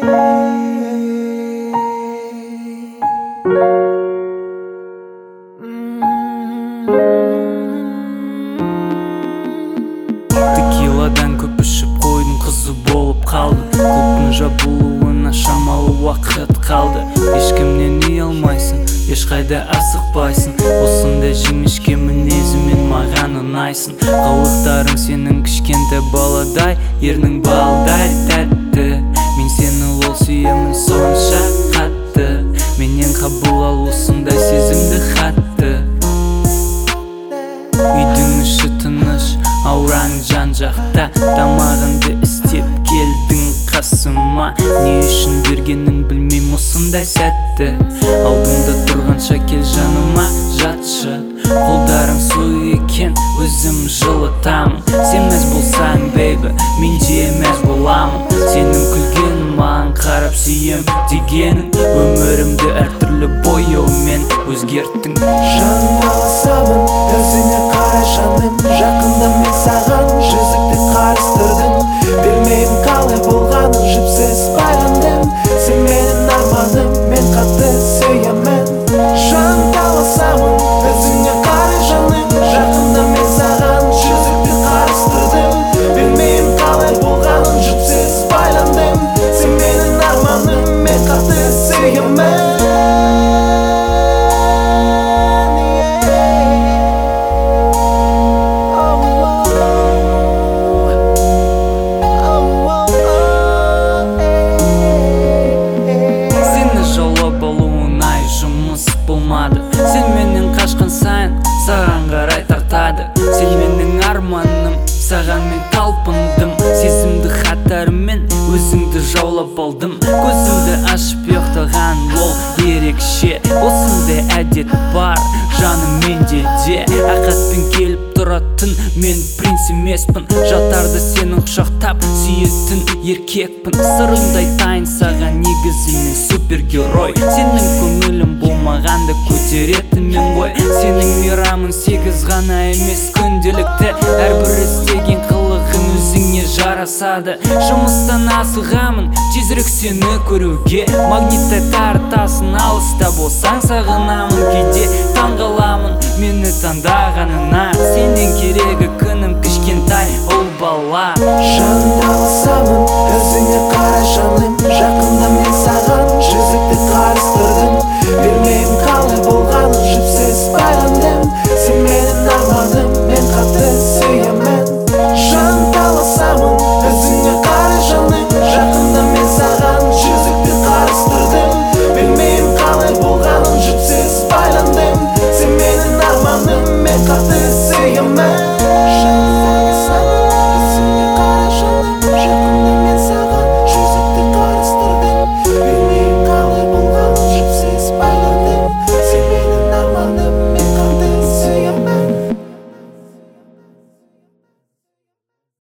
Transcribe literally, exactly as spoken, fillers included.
Текиладан көп ішіп қойдың қызы болып қалды. Клубтың жабылуына шамалы уақыт қалды. Ешкімнен ұялмайсың, ешқайда асықпайсың. Осындай жіңішке мінезімен маған ұнайсың. Қылықтарың сенің кішкентай баладай, ернің балдай тәтті. Мен сені ол сүйемін сонша қатты. Менен қабыл алусындай сезімді хатты. Үйдің іші тыныш, ауран жан-жақта. Тамағыңды істеп келдің қасыма. Не үшін бергенін білмейм осындай сәтті. Алдыңда тұрғанша кел жаныма жатшы. Қолдарың су екен, өзім жылытамын. Сен мәз болсаң, бейбі, мен де мәз боламын. Сенің күлгенің маған қарап сүйем дегенің. Өмірімді әртүрлі бояумен өзгерттің. Жанымды аласамын, өзіңе қарай жаным. Жақында мен саған жүзікті қарыстырдым. Білмеймін қалай болғанын, жіпсіз байландым. Сен менің арманым, мен қатты сүйемін. Жанымды аласамын, өзіңе қарай жаным. Жақында мен саған жүзікті қарыстырдым. Білмеймін қалай болғанын, жіпсіз байландым. Сен менің арманым, мен қатты сүйемін. Болмады. Сен менен қашқан сайын саған қарай тартады. Сен менің арманым, саған мен талпындым. Сезімді хаттарымен өзіңді жаулап алдым. Көзімді ашып ұйықтаған ол ерекше. Осындай әдет бар жаным менде де. Ақатпен келіп тұратын мен принц емеспін. Жатарда сенің құшақтап сүйетін еркекпін. Сырымдай тайын саған негізінен супергерой. Сенің көңілім болмағанда көтеретін мен ғой. Сенің мейрамың сегіз ғана емес күнделікті. Әрбір істеген қылығың өзіңе жарасады. Жұмыстан асығамын, тезірек сені көруге. Магниттай тартасың, алыста болсаң сағынамын. Кейде таңғаламын мені таңдағанына. Сенен керегі күнім кішкентай ұл бала. Жанымды аласамын,